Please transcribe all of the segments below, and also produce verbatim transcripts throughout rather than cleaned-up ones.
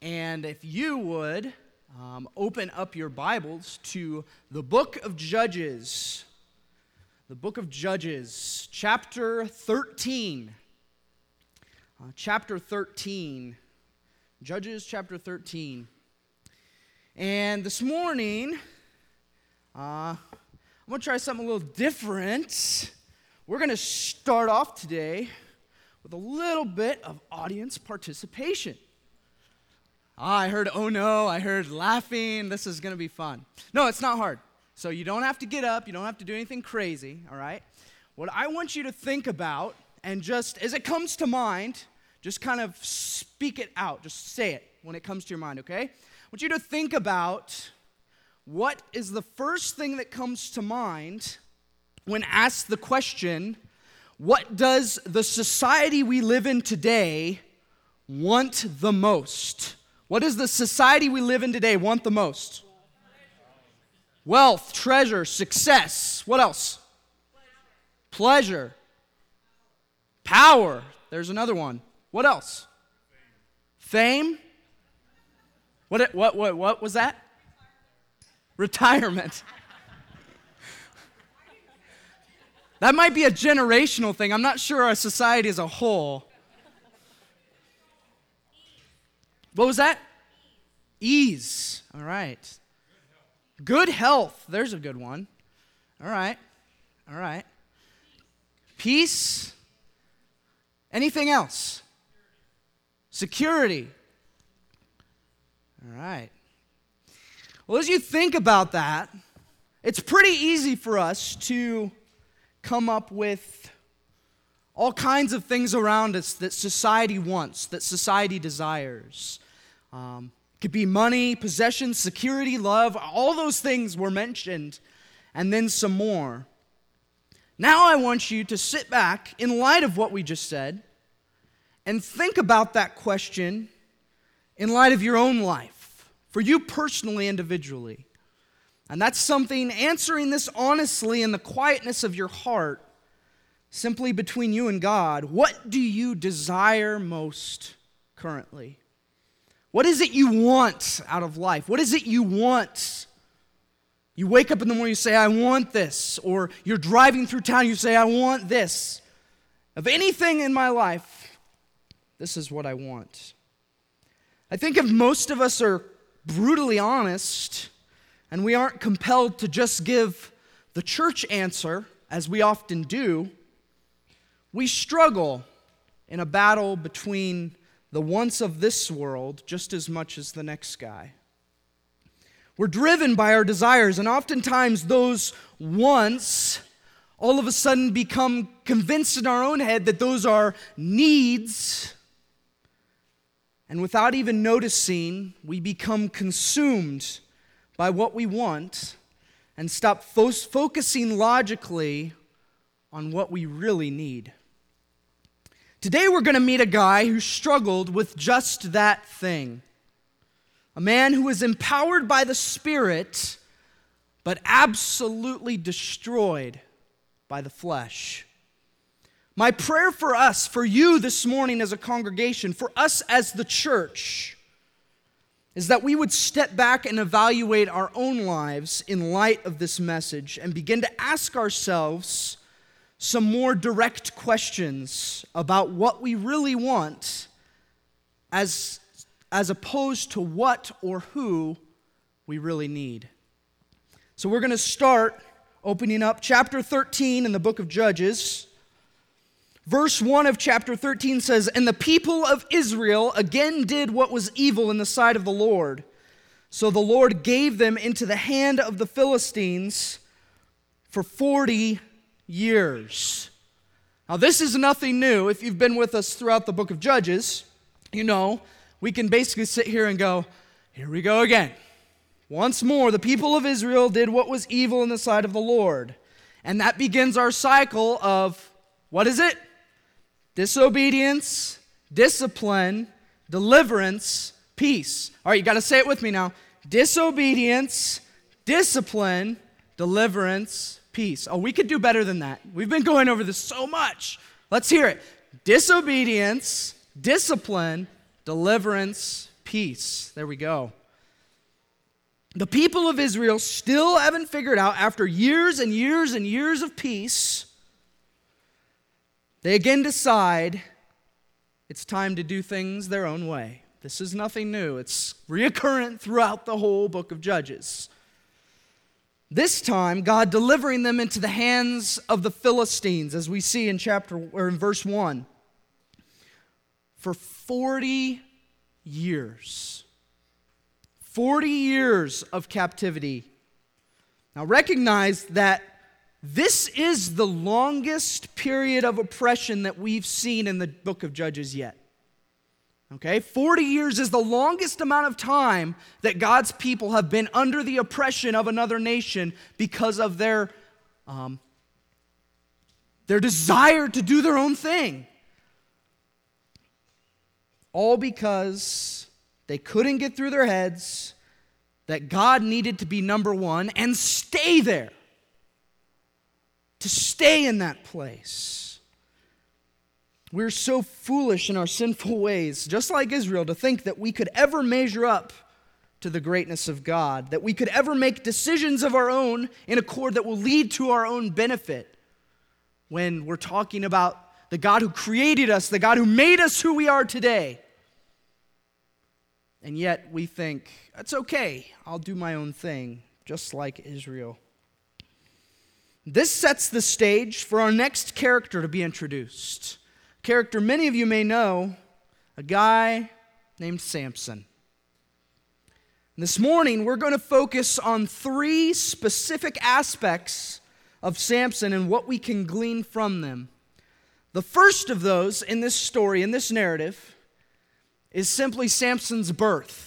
And if you would um, open up your Bibles to the book of Judges, the book of Judges, chapter thirteen. Uh, chapter thirteen. Judges chapter thirteen. And this morning, uh, I'm going to try something a little different. We're going to start off today with a little bit of audience participation. Ah, I heard, oh no, I heard laughing. This is going to be fun. No, it's not hard. So you don't have to get up. You don't have to do anything crazy, all right? What I want you to think about, and just as it comes to mind, just kind of speak it out. Just say it when it comes to your mind, okay? I want you to think about what is the first thing that comes to mind when asked the question, what does the society we live in today want the most? What does the society we live in today want the most? Wealth, treasure, success. What else? Pleasure. Power. There's another one. What else? Fame. What what what what was that? Retirement. That might be a generational thing. I'm not sure our society as a whole. What was that? Ease. All right. Good health. There's a good one. All right. All right. Peace. Anything else? Security. All right. Well, as you think about that, it's pretty easy for us to come up with all kinds of things around us that society wants, that society desires. Um, it could be money, possessions, security, love. All those things were mentioned, and then some more. Now I want you to sit back in light of what we just said and think about that question in light of your own life, for you personally, individually. And that's something, answering this honestly in the quietness of your heart, simply between you and God. What do you desire most currently? What is it you want out of life? What is it you want? You wake up in the morning, you say, I want this. Or you're driving through town, you say, I want this. Of anything in my life, this is what I want. I think if most of us are brutally honest, and we aren't compelled to just give the church answer, as we often do, we struggle in a battle between the wants of this world just as much as the next guy. We're driven by our desires, and oftentimes those wants all of a sudden become convinced in our own head that those are needs, and without even noticing, we become consumed by what we want and stop fo- focusing logically on what we really need. Today we're going to meet a guy who struggled with just that thing. A man who was empowered by the Spirit, but absolutely destroyed by the flesh. My prayer for us, for you this morning as a congregation, for us as the church, is that we would step back and evaluate our own lives in light of this message and begin to ask ourselves some more direct questions about what we really want as, as opposed to what or who we really need. So we're going to start opening up chapter thirteen in the book of Judges. Verse one of chapter thirteen says, And the people of Israel again did what was evil in the sight of the Lord. So the Lord gave them into the hand of the Philistines for forty years. Now this is nothing new. If you've been with us throughout the book of Judges, you know, we can basically sit here and go, here we go again. Once more, the people of Israel did what was evil in the sight of the Lord. And that begins our cycle of, what is it? Disobedience, discipline, deliverance, peace. All right, you got to say it with me now. Disobedience, discipline, deliverance, peace. Oh, we could do better than that. We've been going over this so much. Let's hear it. Disobedience, discipline, deliverance, peace. There we go. The people of Israel still haven't figured out, after years and years and years of peace, they again decide it's time to do things their own way. This is nothing new. It's reoccurrent throughout the whole book of Judges. This time, God delivering them into the hands of the Philistines, as we see in chapter or in verse one. For forty years. forty years of captivity. Now recognize that this is the longest period of oppression that we've seen in the book of Judges yet. Okay, forty years is the longest amount of time that God's people have been under the oppression of another nation because of their, um, their desire to do their own thing. All because they couldn't get through their heads that God needed to be number one and stay there. To stay in that place. We're so foolish in our sinful ways, just like Israel, to think that we could ever measure up to the greatness of God, that we could ever make decisions of our own in accord that will lead to our own benefit. When we're talking about the God who created us, the God who made us who we are today. And yet we think, that's okay, I'll do my own thing, just like Israel. This sets the stage for our next character to be introduced. A character many of you may know, a guy named Samson. This morning, we're going to focus on three specific aspects of Samson and what we can glean from them. The first of those in this story, in this narrative, is simply Samson's birth.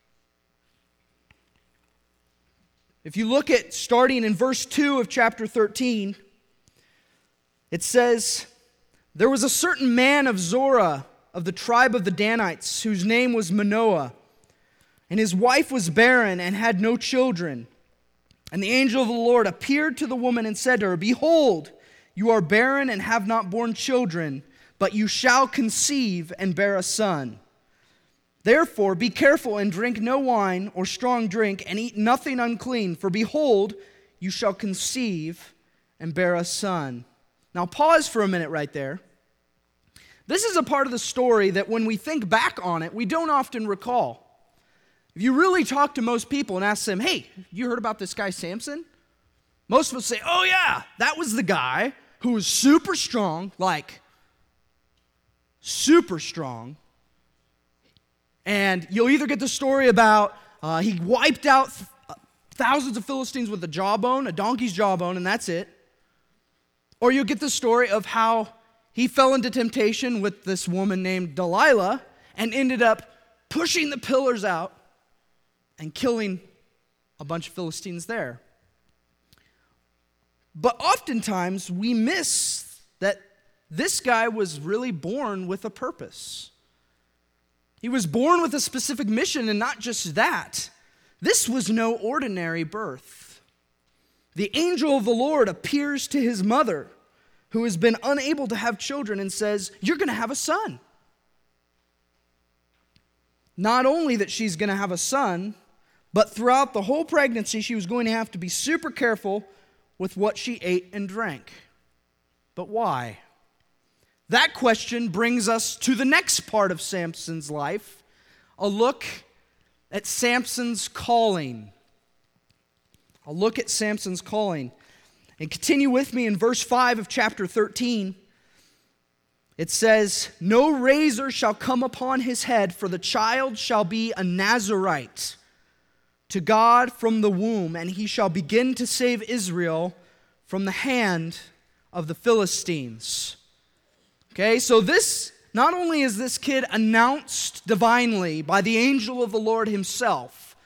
If you look at starting in verse two of chapter thirteen, it says, "There was a certain man of Zorah of the tribe of the Danites, whose name was Manoah, and his wife was barren and had no children. And the angel of the Lord appeared to the woman and said to her, 'Behold, you are barren and have not borne children, but you shall conceive and bear a son. Therefore, be careful and drink no wine or strong drink, and eat nothing unclean, for behold, you shall conceive and bear a son.'" Now pause for a minute right there. This is a part of the story that when we think back on it, we don't often recall. If you really talk to most people and ask them, "Hey, you heard about this guy Samson?" Most of us say, "Oh yeah, that was the guy who was super strong, like super strong." And you'll either get the story about uh, he wiped out th- thousands of Philistines with a jawbone, a donkey's jawbone, and that's it. Or you'll get the story of how he fell into temptation with this woman named Delilah and ended up pushing the pillars out and killing a bunch of Philistines there. But oftentimes we miss that this guy was really born with a purpose. He was born with a specific mission, and not just that. This was no ordinary birth. The angel of the Lord appears to his mother, who has been unable to have children, and says, "You're going to have a son." Not only that she's going to have a son, but throughout the whole pregnancy, she was going to have to be super careful with what she ate and drank. But why? That question brings us to the next part of Samson's life, a look at Samson's calling. A look at Samson's calling. And continue with me in verse five of chapter thirteen. It says, "No razor shall come upon his head, for the child shall be a Nazirite to God from the womb, and he shall begin to save Israel from the hand of the Philistines." Okay, so this, not only is this kid announced divinely by the angel of the Lord himself,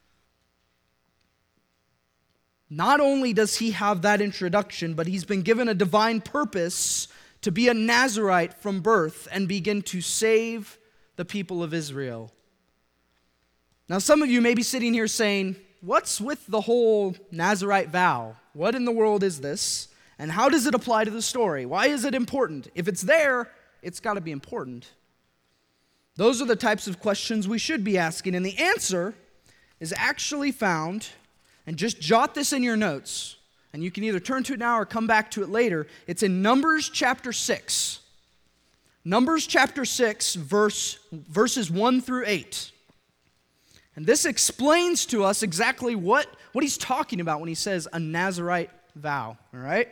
not only does he have that introduction, but he's been given a divine purpose to be a Nazirite from birth and begin to save the people of Israel. Now, some of you may be sitting here saying, "What's with the whole Nazirite vow? What in the world is this? And how does it apply to the story? Why is it important? If it's there, it's got to be important." Those are the types of questions we should be asking, and the answer is actually found, and just jot this in your notes, and you can either turn to it now or come back to it later. It's in Numbers chapter six. Numbers chapter six, verse, verses one through eight. And this explains to us exactly what, what he's talking about when he says a Nazirite vow, all right?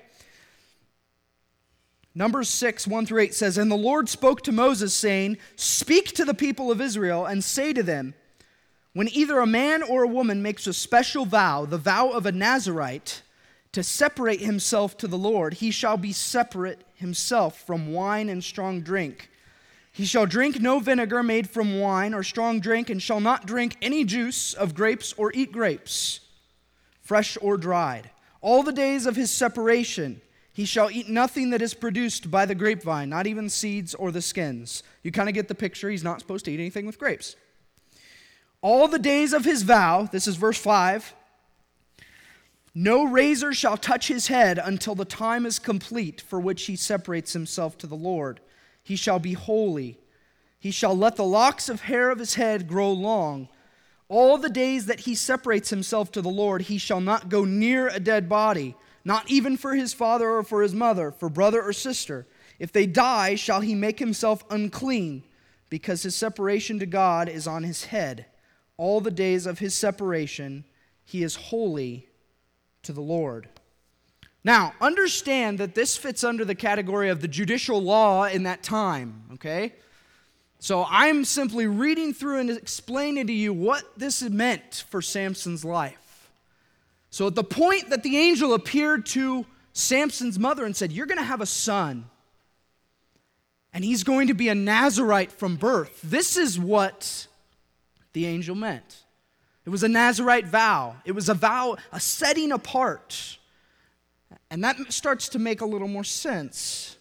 Numbers six, one through eight says, "And the Lord spoke to Moses, saying, Speak to the people of Israel, and say to them, when either a man or a woman makes a special vow, the vow of a Nazirite, to separate himself to the Lord, he shall be separate himself from wine and strong drink. He shall drink no vinegar made from wine or strong drink, and shall not drink any juice of grapes or eat grapes, fresh or dried. All the days of his separation he shall eat nothing that is produced by the grapevine, not even seeds or the skins." You kind of get the picture. He's not supposed to eat anything with grapes. "All the days of his vow," this is verse five, "no razor shall touch his head until the time is complete for which he separates himself to the Lord. He shall be holy. He shall let the locks of hair of his head grow long. All the days that he separates himself to the Lord, he shall not go near a dead body, not even for his father or for his mother, for brother or sister. If they die, shall he make himself unclean, because his separation to God is on his head. All the days of his separation, he is holy to the Lord." Now, understand that this fits under the category of the judicial law in that time, okay? So I'm simply reading through and explaining to you what this meant for Samson's life. So at the point that the angel appeared to Samson's mother and said, "You're going to have a son, and he's going to be a Nazirite from birth," this is what the angel meant. It was a Nazirite vow. It was a vow, a setting apart. And that starts to make a little more sense.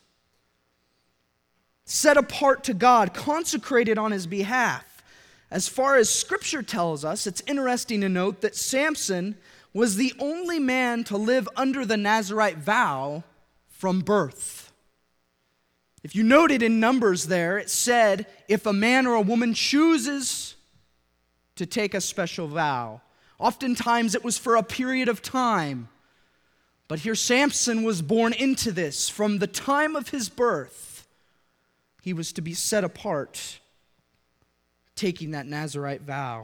Set apart to God, consecrated on his behalf. As far as Scripture tells us, it's interesting to note that Samson was the only man to live under the Nazirite vow from birth. If you noted in Numbers there, it said, if a man or a woman chooses to take a special vow, oftentimes it was for a period of time. But here Samson was born into this. From the time of his birth, he was to be set apart, taking that Nazirite vow.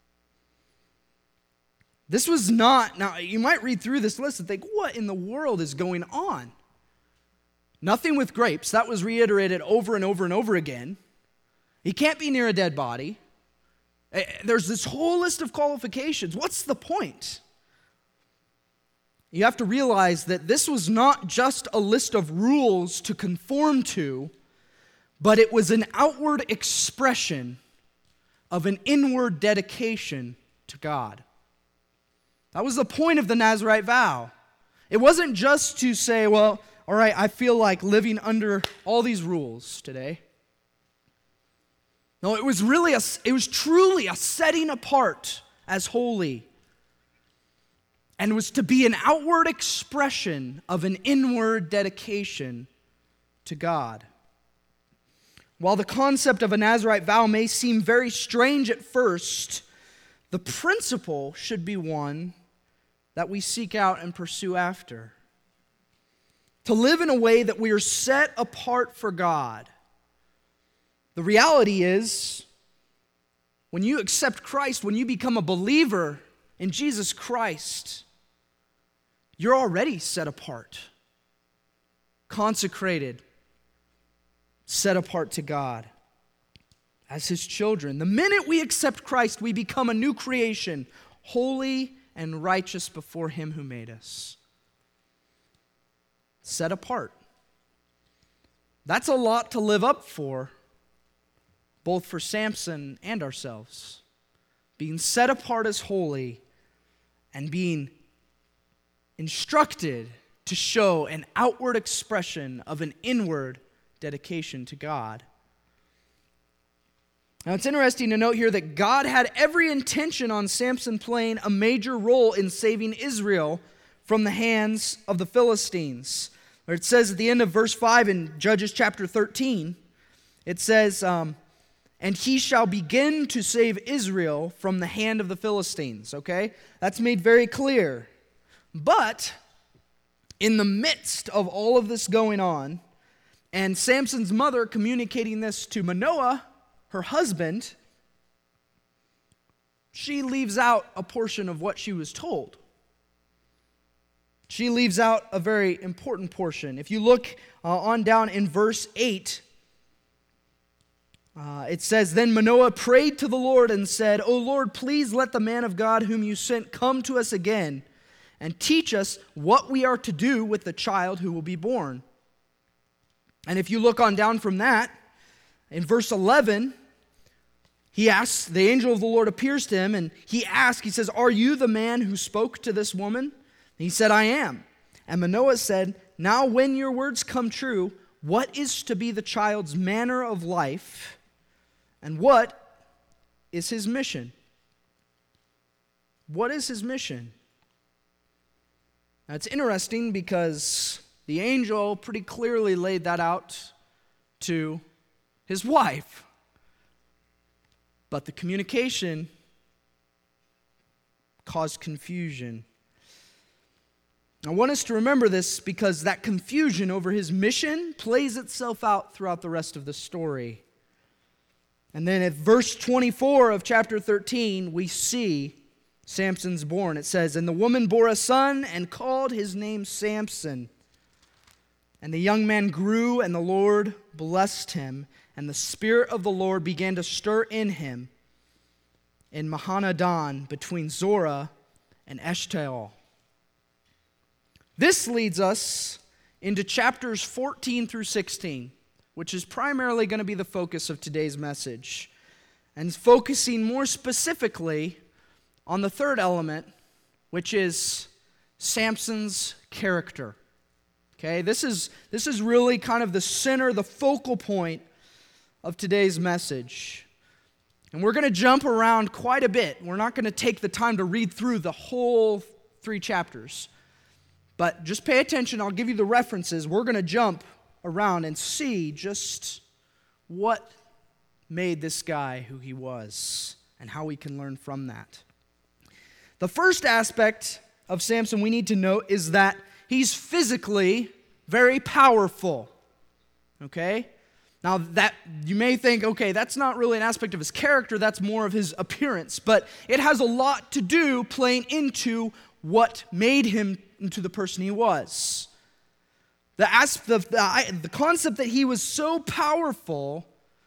This was not, now you might read through this list and think, what in the world is going on? Nothing with grapes. That was reiterated over and over and over again. He can't be near a dead body. There's this whole list of qualifications. What's the point? You have to realize that this was not just a list of rules to conform to, but it was an outward expression of an inward dedication to God. That was the point of the Nazirite vow. It wasn't just to say, well, all right, I feel like living under all these rules today. No, it was really a, it was truly a setting apart as holy, and was to be an outward expression of an inward dedication to God. While the concept of a Nazirite vow may seem very strange at first, the principle should be one that we seek out and pursue after. To live in a way that we are set apart for God. The reality is, when you accept Christ, when you become a believer in Jesus Christ, you're already set apart, consecrated, set apart to God as his children. The minute we accept Christ, we become a new creation, holy and righteous before him who made us. Set apart. That's a lot to live up for, both for Samson and ourselves. Being set apart as holy and being instructed to show an outward expression of an inward dedication to God. Now it's interesting to note here that God had every intention on Samson playing a major role in saving Israel from the hands of the Philistines. Or it says at the end of verse five in Judges chapter thirteen, it says, um, and he shall begin to save Israel from the hand of the Philistines. Okay? That's made very clear. But in the midst of all of this going on, and Samson's mother communicating this to Manoah, her husband, she leaves out a portion of what she was told. She leaves out a very important portion. If you look uh, on down in verse eight, uh, it says, Then Manoah prayed to the Lord and said, O Lord, please let the man of God whom you sent come to us again and teach us what we are to do with the child who will be born. And if you look on down from that, in verse eleven, he asks, the angel of the Lord appears to him, and he asks, he says, Are you the man who spoke to this woman? And he said, I am. And Manoah said, Now when your words come true, what is to be the child's manner of life, and what is his mission? What is his mission? Now it's interesting because the angel pretty clearly laid that out to his wife. But the communication caused confusion. I want us to remember this because that confusion over his mission plays itself out throughout the rest of the story. And then at verse twenty-four of chapter thirteen, we see Samson's born. It says, And the woman bore a son and called his name Samson. And the young man grew, and the Lord blessed him, and the Spirit of the Lord began to stir in him in Mahaneh-dan between Zorah and Eshtaol. This leads us into chapters fourteen through sixteen, which is primarily going to be the focus of today's message, and focusing more specifically on the third element, which is Samson's character. Okay, this is, this is really kind of the center, the focal point of today's message. And we're going to jump around quite a bit. We're not going to take the time to read through the whole three chapters. But just pay attention. I'll give you the references. We're going to jump around and see just what made this guy who he was and how we can learn from that. The first aspect of Samson we need to note is that he's physically very powerful. Okay? Now that you may think, okay, that's not really an aspect of his character, that's more of his appearance, but it has a lot to do playing into what made him into the person he was. The, as- the, the, the concept that he was so powerful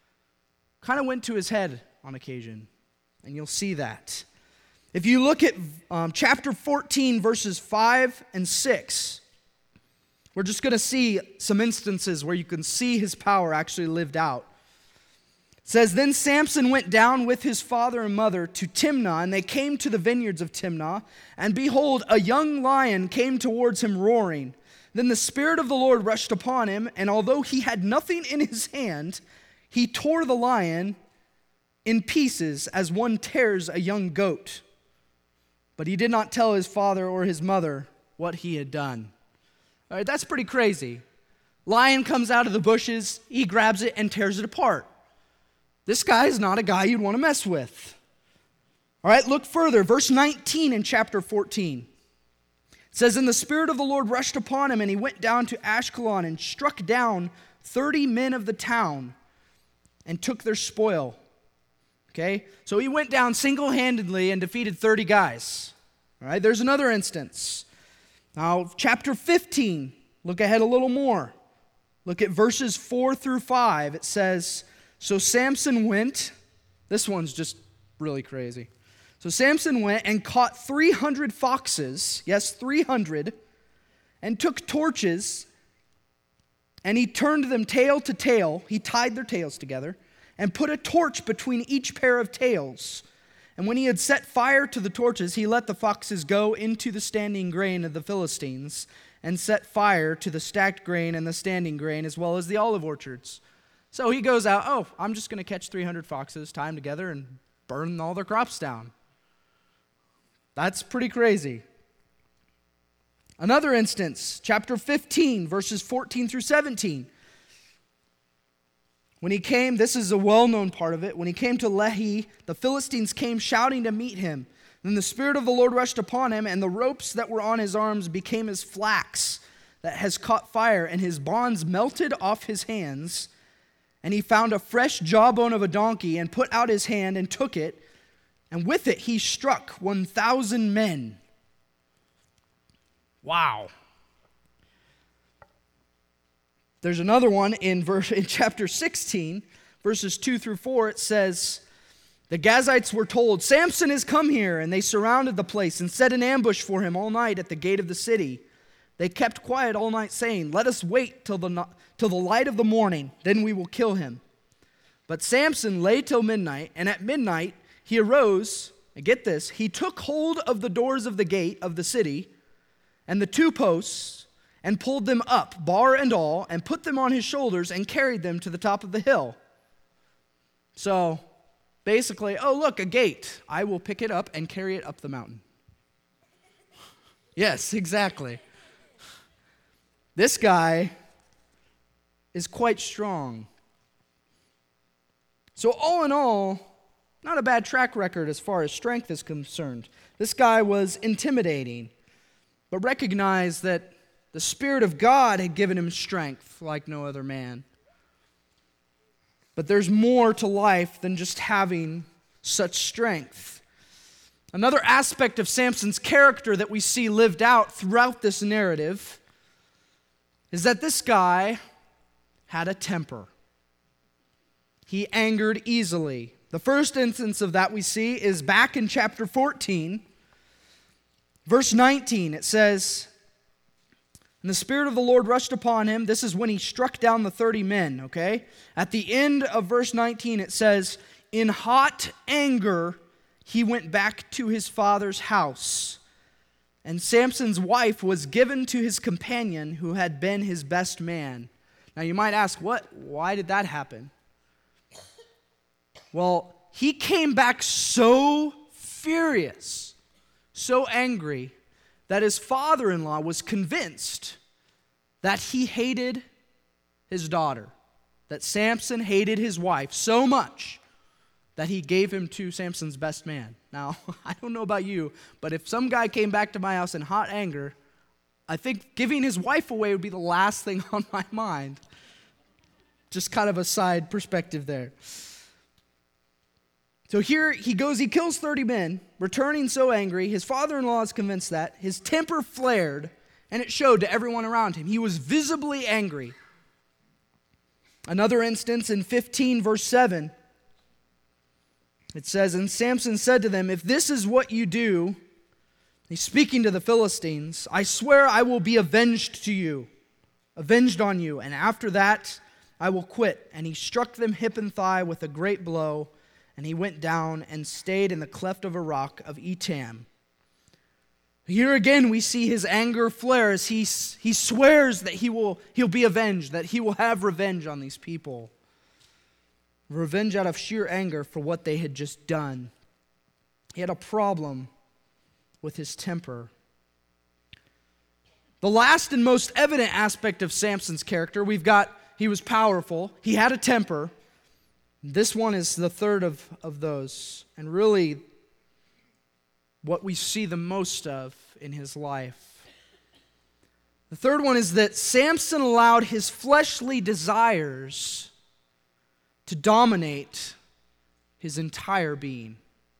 kind of went to his head on occasion, and you'll see that. If you look at um, chapter fourteen, verses five and six, we're just going to see some instances where you can see his power actually lived out. It says, Then Samson went down with his father and mother to Timnah, and they came to the vineyards of Timnah, and behold, a young lion came towards him roaring. Then the Spirit of the Lord rushed upon him, and although he had nothing in his hand, he tore the lion in pieces as one tears a young goat. But he did not tell his father or his mother what he had done. All right, that's pretty crazy. Lion comes out of the bushes, he grabs it and tears it apart. This guy is not a guy you'd want to mess with. All right, look further. Verse nineteen in chapter fourteen. It says, And the Spirit of the Lord rushed upon him, and he went down to Ashkelon and struck down thirty men of the town and took their spoil. Okay, so he went down single-handedly and defeated thirty guys. All right, there's another instance. Now, chapter fifteen, look ahead a little more. Look at verses four through five. It says, So Samson went, this one's just really crazy. So Samson went and caught three hundred foxes, yes, three hundred, and took torches, and he turned them tail to tail. He tied their tails together and put a torch between each pair of tails. And when he had set fire to the torches, he let the foxes go into the standing grain of the Philistines and set fire to the stacked grain and the standing grain as well as the olive orchards. So he goes out, oh, I'm just going to catch three hundred foxes, tie them together, and burn all their crops down. That's pretty crazy. Another instance, chapter fifteen, verses fourteen through seventeen. When he came, this is a well-known part of it, when he came to Lehi, the Philistines came shouting to meet him. Then the Spirit of the Lord rushed upon him, and the ropes that were on his arms became as flax that has caught fire, and his bonds melted off his hands. And he found a fresh jawbone of a donkey, and put out his hand and took it, and with it he struck one thousand men. Wow. There's another one in verse in chapter sixteen, verses two through four. It says, the Gazites were told, Samson has come here, and they surrounded the place and set an ambush for him all night at the gate of the city. They kept quiet all night, saying, let us wait till the, till the light of the morning, then we will kill him. But Samson lay till midnight, and at midnight he arose, and get this, he took hold of the doors of the gate of the city and the two posts, and pulled them up, bar and all, and put them on his shoulders, and carried them to the top of the hill. So, basically, oh, look, a gate. I will pick it up and carry it up the mountain. Yes, exactly. This guy is quite strong. So, all in all, not a bad track record as far as strength is concerned. This guy was intimidating, but recognize that the Spirit of God had given him strength like no other man. But there's more to life than just having such strength. Another aspect of Samson's character that we see lived out throughout this narrative is that this guy had a temper. He angered easily. The first instance of that we see is back in chapter fourteen, verse nineteen. It says, and the Spirit of the Lord rushed upon him. This is when he struck down the thirty men, okay? At the end of verse nineteen, it says, in hot anger, he went back to his father's house. And Samson's wife was given to his companion who had been his best man. Now you might ask, what? Why did that happen? Well, he came back so furious, so angry, that his father-in-law was convinced that he hated his daughter, that Samson hated his wife so much that he gave him to Samson's best man. Now, I don't know about you, but if some guy came back to my house in hot anger, I think giving his wife away would be the last thing on my mind. Just kind of a side perspective there. So here he goes, he kills thirty men, returning so angry. His father-in-law is convinced that. His temper flared, and it showed to everyone around him. He was visibly angry. Another instance in fifteen, verse seven, it says, and Samson said to them, if this is what you do, he's speaking to the Philistines, I swear I will be avenged to you, avenged on you, and after that I will quit. And he struck them hip and thigh with a great blow, and he went down and stayed in the cleft of a rock of Etam. Here again we see his anger flare as he, he swears that he will, he'll be avenged, that he will have revenge on these people. Revenge out of sheer anger for what they had just done. He had a problem with his temper. The last and most evident aspect of Samson's character, we've got, he was powerful, he had a temper. This one is the third of, of those, and really what we see the most of in his life. The third one is that Samson allowed his fleshly desires to dominate his entire being.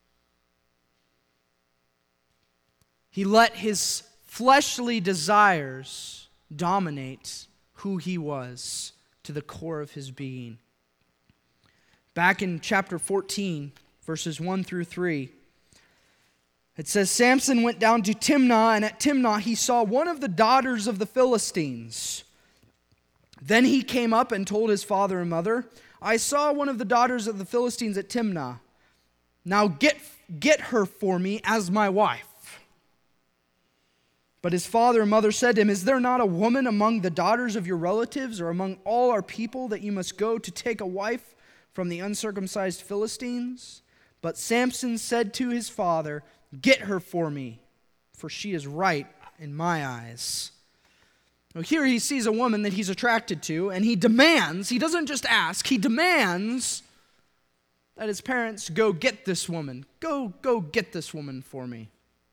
He let his fleshly desires dominate who he was to the core of his being. Back in chapter fourteen, verses one through three, it says, Samson went down to Timnah, and at Timnah he saw one of the daughters of the Philistines. Then he came up and told his father and mother, I saw one of the daughters of the Philistines at Timnah. Now get, get her for me as my wife. But his father and mother said to him, is there not a woman among the daughters of your relatives or among all our people that you must go to take a wife from the uncircumcised Philistines? But Samson said to his father, get her for me, for she is right in my eyes. Well, here he sees a woman that he's attracted to, and he demands, he doesn't just ask, he demands that his parents go get this woman. Go, go get this woman for me.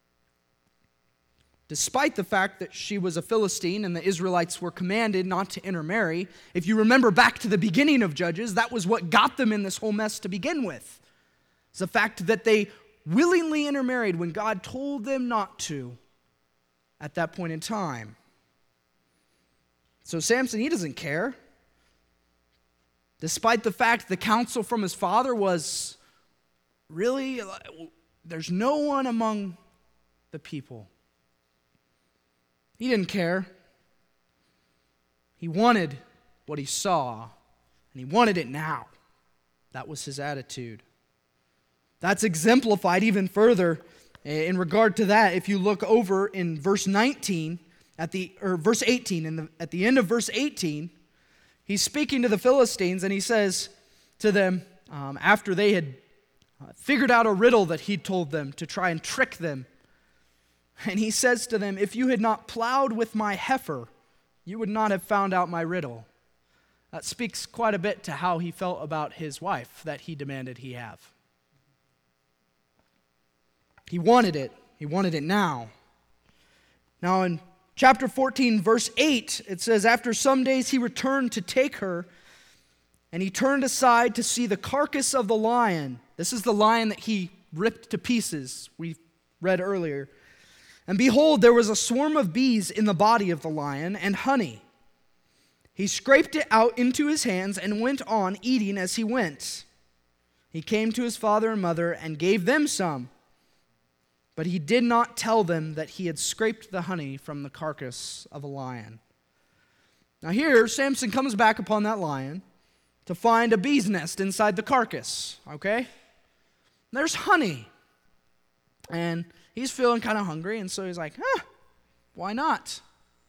Despite the fact that she was a Philistine and the Israelites were commanded not to intermarry, if you remember back to the beginning of Judges, that was what got them in this whole mess to begin with. It's the fact that they willingly intermarried when God told them not to at that point in time. So Samson, he doesn't care. Despite the fact the counsel from his father was, really, there's no one among the people. He didn't care. He wanted what he saw, and he wanted it now. That was his attitude. That's exemplified even further in regard to that. If you look over in verse nineteen, at the or verse eighteen, in the, at the end of verse eighteen, he's speaking to the Philistines, and he says to them, um, after they had figured out a riddle that he told them to try and trick them, and he says to them, if you had not plowed with my heifer, you would not have found out my riddle. That speaks quite a bit to how he felt about his wife that he demanded he have. He wanted it. He wanted it now. Now in chapter fourteen, verse eight, it says, after some days he returned to take her, and he turned aside to see the carcass of the lion. This is the lion that he ripped to pieces, we read earlier. And behold, there was a swarm of bees in the body of the lion, and honey. He scraped it out into his hands and went on eating as he went. He came to his father and mother and gave them some. But he did not tell them that he had scraped the honey from the carcass of a lion. Now here, Samson comes back upon that lion to find a bee's nest inside the carcass, okay? There's honey. And he's feeling kind of hungry, and so he's like, huh, why not?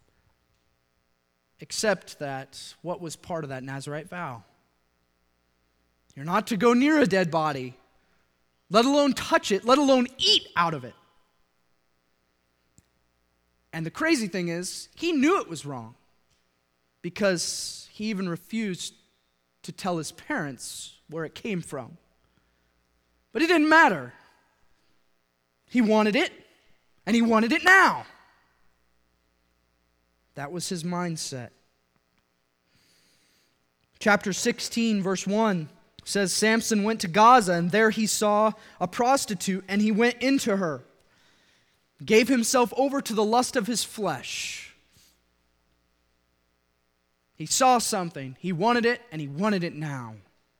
Except that, what was part of that Nazirite vow? You're not to go near a dead body, let alone touch it, let alone eat out of it. And the crazy thing is, he knew it was wrong because he even refused to tell his parents where it came from. But it didn't matter. He wanted it, and he wanted it now. That was his mindset. Chapter sixteen, verse one says, Samson went to Gaza, and there he saw a prostitute, and he went into her, gave himself over to the lust of his flesh. He saw something, he wanted it, and he wanted it now.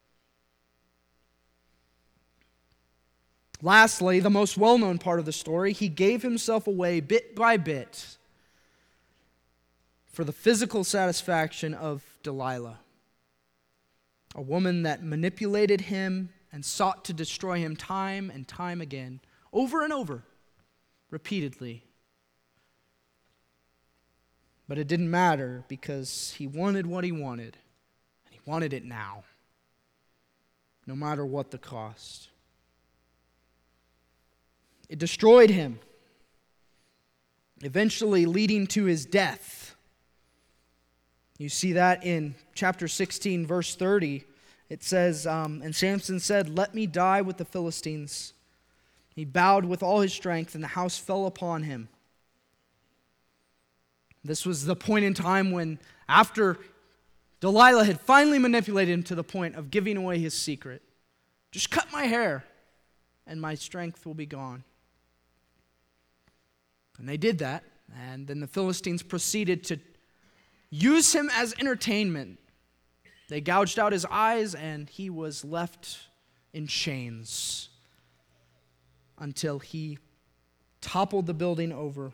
Lastly, the most well-known part of the story, he gave himself away bit by bit for the physical satisfaction of Delilah, a woman that manipulated him and sought to destroy him time and time again, over and over, repeatedly. But it didn't matter because he wanted what he wanted, and he wanted it now, no matter what the cost. It destroyed him, eventually leading to his death. You see that in chapter sixteen, verse thirty. It says, um, and Samson said, let me die with the Philistines. He bowed with all his strength, and the house fell upon him. This was the point in time when, after Delilah had finally manipulated him to the point of giving away his secret, just cut my hair, and my strength will be gone. And they did that, and then the Philistines proceeded to use him as entertainment. They gouged out his eyes, and he was left in chains until he toppled the building over.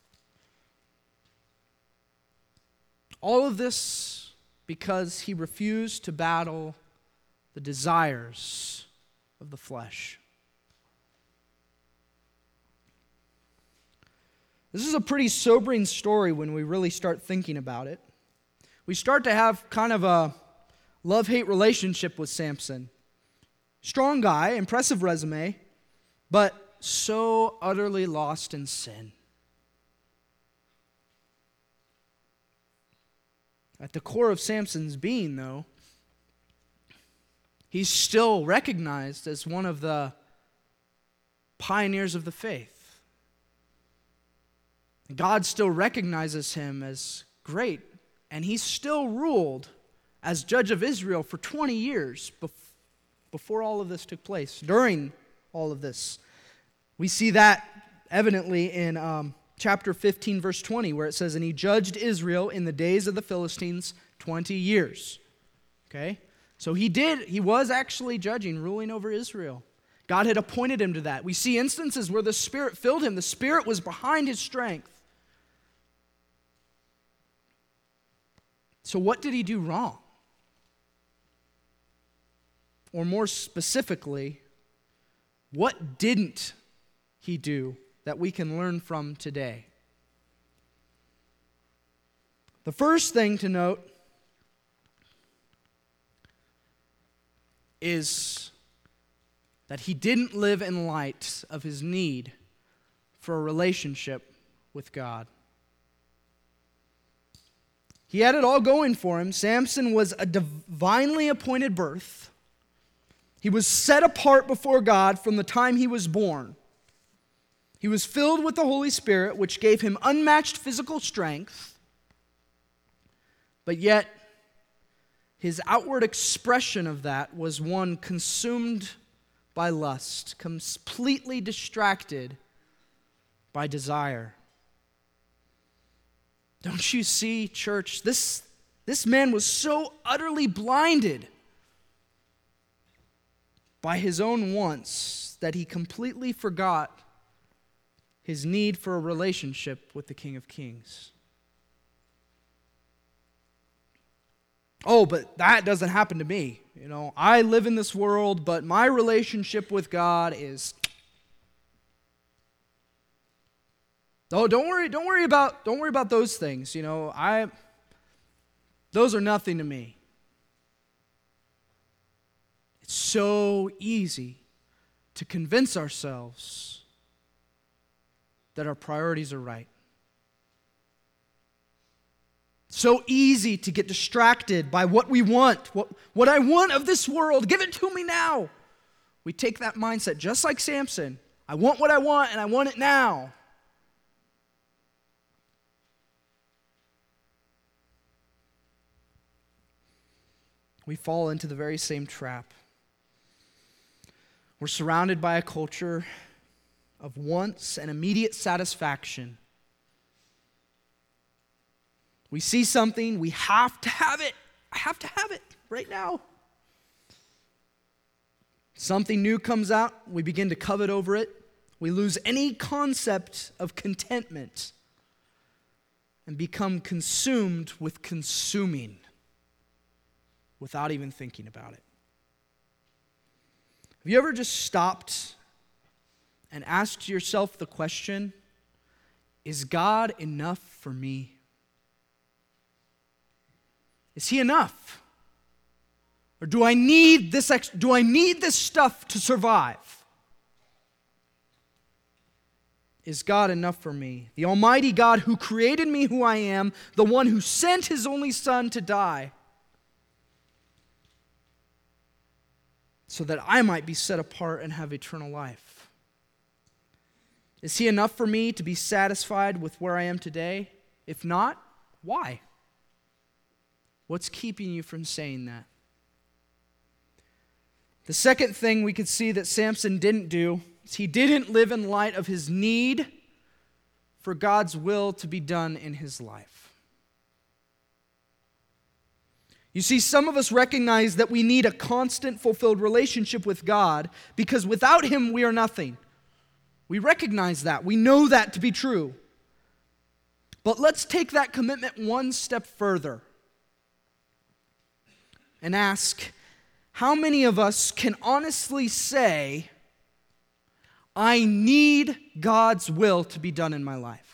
All of this because he refused to battle the desires of the flesh. This is a pretty sobering story when we really start thinking about it. We start to have kind of a love-hate relationship with Samson. Strong guy, impressive resume, but so utterly lost in sin. At the core of Samson's being, though, he's still recognized as one of the pioneers of the faith. God still recognizes him as great, and he's still ruled as judge of Israel for twenty years before all of this took place, during all of this. We see that evidently in um, chapter fifteen, verse twenty, where it says, "And he judged Israel in the days of the Philistines twenty years." Okay? So he did, he was actually judging, ruling over Israel. God had appointed him to that. We see instances where the Spirit filled him. The Spirit was behind his strength. So what did he do wrong? Or more specifically, what didn't he do that we can learn from today? The first thing to note is that he didn't live in light of his need for a relationship with God. He had it all going for him. Samson was a divinely appointed birth. He was set apart before God from the time he was born. He was filled with the Holy Spirit, which gave him unmatched physical strength. But yet, his outward expression of that was one consumed by lust, completely distracted by desire. Don't you see, church? This, this man was so utterly blinded by his own wants that he completely forgot his need for a relationship with the King of Kings. Oh, but that doesn't happen to me. You know, I live in this world, but my relationship with God is... Oh, don't worry, don't worry about, don't worry about those things. You know, I, those are nothing to me. It's so easy to convince ourselves that our priorities are right. So easy to get distracted by what we want, what, what I want of this world. Give it to me now. We take that mindset just like Samson. I want what I want and I want it now. We fall into the very same trap. We're surrounded by a culture of wants and immediate satisfaction. We see something, we have to have it. I have to have it right now. Something new comes out, we begin to covet over it. We lose any concept of contentment and become consumed with consuming without even thinking about it. Have you ever just stopped and asked yourself the question, is God enough for me? Is he enough? Or do I need this ex- do I need this stuff to survive? Is God enough for me? The Almighty God who created me who I am, the one who sent his only Son to die so that I might be set apart and have eternal life. Is he enough for me to be satisfied with where I am today? If not, why? What's keeping you from saying that? The second thing we could see that Samson didn't do is he didn't live in light of his need for God's will to be done in his life. You see, some of us recognize that we need a constant, fulfilled relationship with God because without him, we are nothing. We recognize that. We know that to be true. But let's take that commitment one step further and ask, how many of us can honestly say, I need God's will to be done in my life?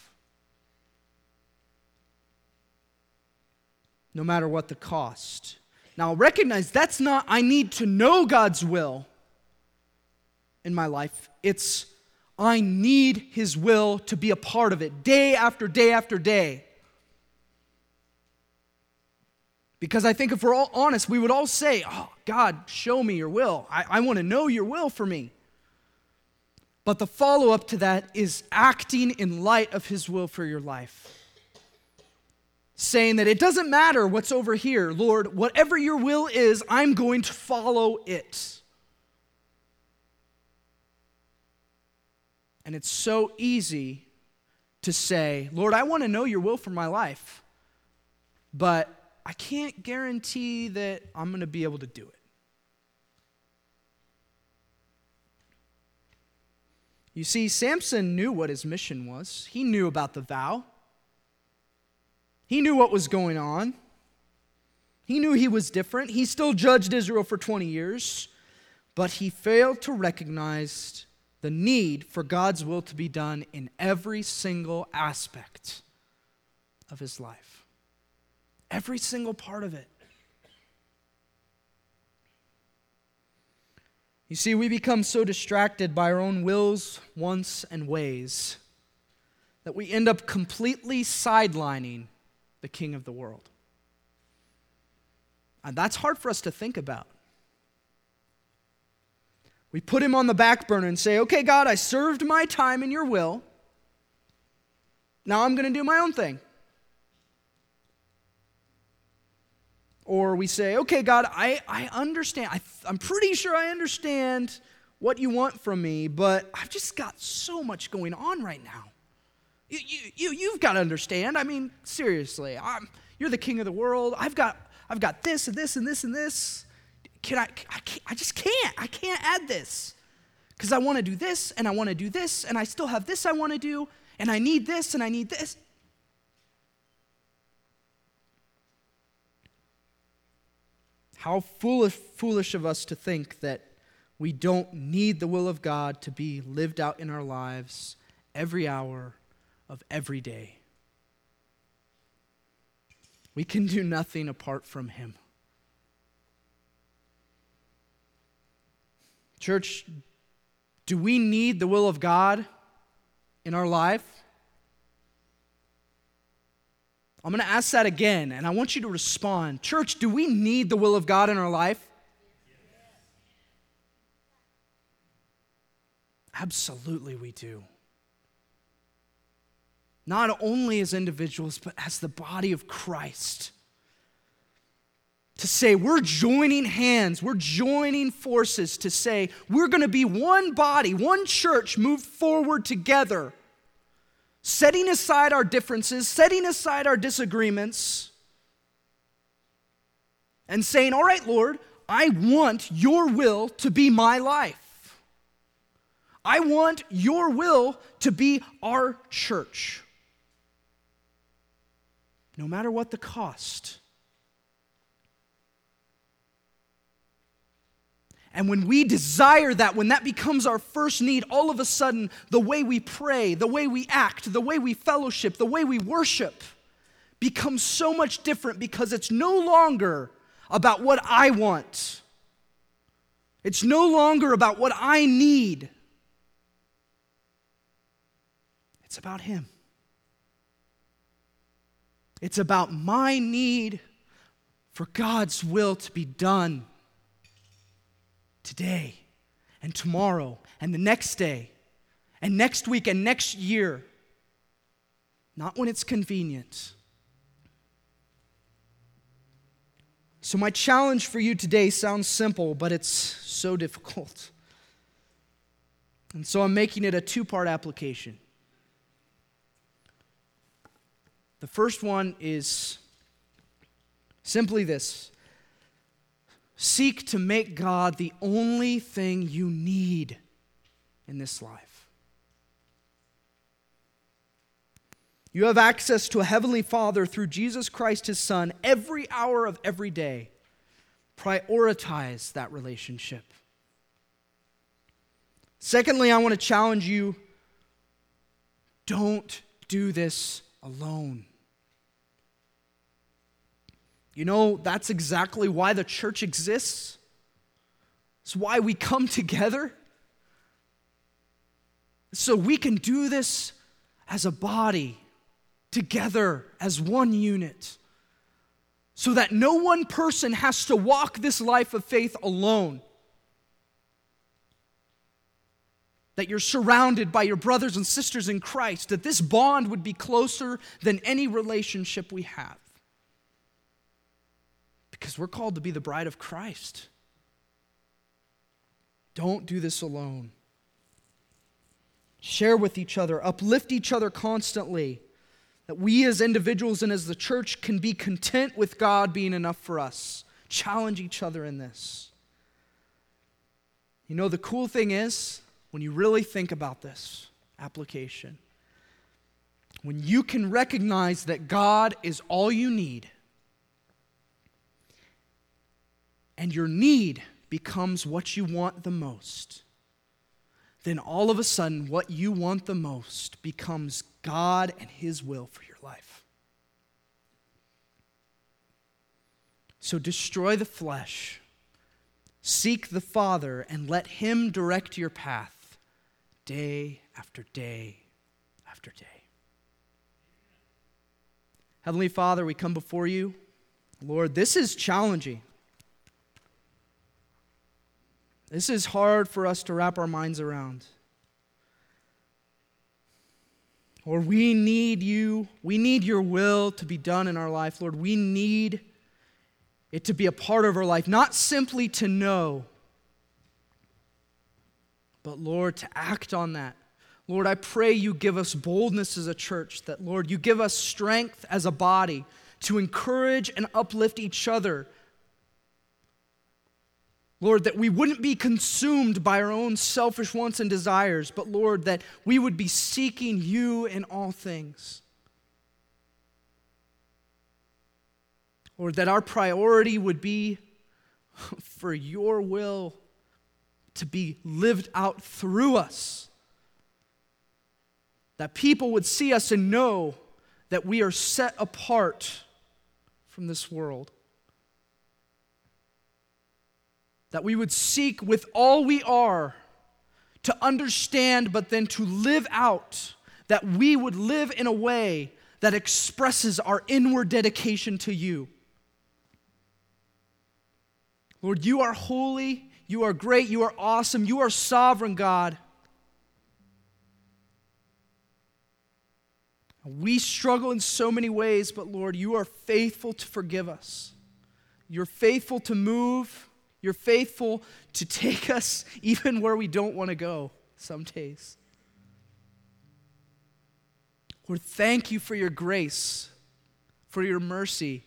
No matter what the cost. Now recognize that's not, I need to know God's will in my life. It's, I need his will to be a part of it day after day after day. Because I think if we're all honest, we would all say, oh, God, show me your will. I, I want to know your will for me. But the follow-up to that is acting in light of his will for your life. Saying that it doesn't matter what's over here, Lord, whatever your will is, I'm going to follow it. And it's so easy to say, Lord, I want to know your will for my life, but I can't guarantee that I'm going to be able to do it. You see, Samson knew what his mission was. He knew about the vow. He knew what was going on. He knew he was different. He still judged Israel for twenty years, but he failed to recognize the need for God's will to be done in every single aspect of his life. Every single part of it. You see, we become so distracted by our own wills, wants, and ways that we end up completely sidelining the king of the world. And that's hard for us to think about. We put him on the back burner and say, okay, God, I served my time in your will. Now I'm going to do my own thing. Or we say, okay, God, I, I understand. I, I'm pretty sure I understand what you want from me, but I've just got so much going on right now. You, you, you, you've got to understand. I mean, seriously, I'm, you're the king of the world. I've got, I've got this and this and this and this. Can I, I, can't, I just can't. I can't add this because I want to do this and I want to do this and I still have this I want to do and I need this and I need this. How foolish, foolish of us to think that we don't need the will of God to be lived out in our lives every hour of every day. We can do nothing apart from him. Church, do we need the will of God in our life? I'm going to ask that again, and I want you to respond. Church, do we need the will of God in our life? Absolutely we do. Not only as individuals, but as the body of Christ. To say we're joining hands, we're joining forces to say we're going to be one body, one church moved forward together. Setting aside our differences, setting aside our disagreements, and saying, all right, Lord, I want your will to be my life. I want your will to be our church. No matter what the cost. And when we desire that, when that becomes our first need, all of a sudden, the way we pray, the way we act, the way we fellowship, the way we worship becomes so much different because it's no longer about what I want. It's no longer about what I need. It's about him. It's about my need for God's will to be done today and tomorrow and the next day and next week and next year. Not when it's convenient. So my challenge for you today sounds simple, but it's so difficult. And so I'm making it a two-part application. The first one is simply this. Seek to make God the only thing you need in this life. You have access to a heavenly Father through Jesus Christ, his Son, every hour of every day. Prioritize that relationship. Secondly, I want to challenge you, don't do this alone. You know, that's exactly why the church exists. It's why we come together. So we can do this as a body, together as one unit. so that no one person has to walk this life of faith alone. That you're surrounded by your brothers and sisters in Christ, that this bond would be closer than any relationship we have. Because we're called to be the bride of Christ. Don't do this alone. Share with each other, uplift each other constantly, that we as individuals and as the church can be content with God being enough for us. Challenge each other in this. You know, the cool thing is, when you really think about this application, when you can recognize that God is all you need, and your need becomes what you want the most, then all of a sudden what you want the most becomes God and His will for your life. So destroy the flesh, seek the Father, and let Him direct your path day after day after day. Heavenly Father, we come before you. Lord, this is challenging. This is hard for us to wrap our minds around. Lord, we need you. We need your will to be done in our life. Lord, we need it to be a part of our life, not simply to know, but Lord, to act on that. Lord, I pray you give us boldness as a church, that Lord, you give us strength as a body to encourage and uplift each other. Lord, that we wouldn't be consumed by our own selfish wants and desires, but Lord, that we would be seeking you in all things. Lord, that our priority would be for your will to be lived out through us. That people would see us and know that we are set apart from this world. That we would seek with all we are to understand, but then to live out. That we would live in a way that expresses our inward dedication to you. Lord, you are holy, you are great, you are awesome, you are sovereign, God. We struggle in so many ways, but Lord, you are faithful to forgive us. You're faithful to move. You're faithful to take us even where we don't want to go some days. Lord, thank you for your grace, for your mercy,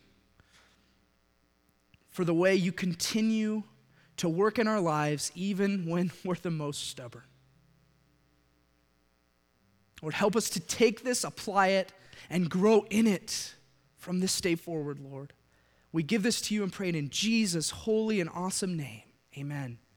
for the way you continue to work in our lives even when we're the most stubborn. Lord, help us to take this, apply it, and grow in it from this day forward, Lord. We give this to you and pray it in Jesus' holy and awesome name. Amen.